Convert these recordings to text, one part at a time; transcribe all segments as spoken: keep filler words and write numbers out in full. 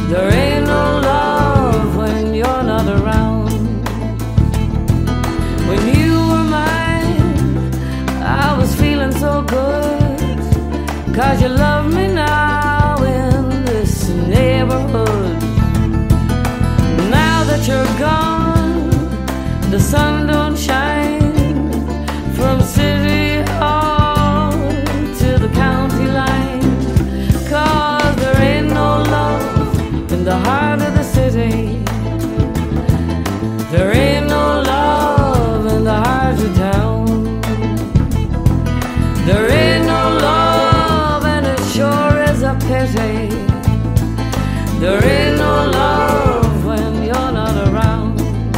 There ain't no love when you're not around. When you were mine, I was feeling so good, 'cause you love me now in this neighborhood. Now that you're gone, the sun don't shine from City Hall to the county line, 'cause there ain't no love in the heart of the city. There ain't no love in the heart of town. There ain't no love, and it sure is a pity. There ain't no love when you're not around.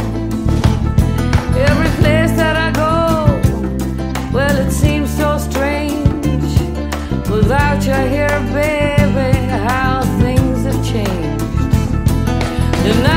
Every place that I go, well, it seems so strange. Without you here, baby, how things have changed. The night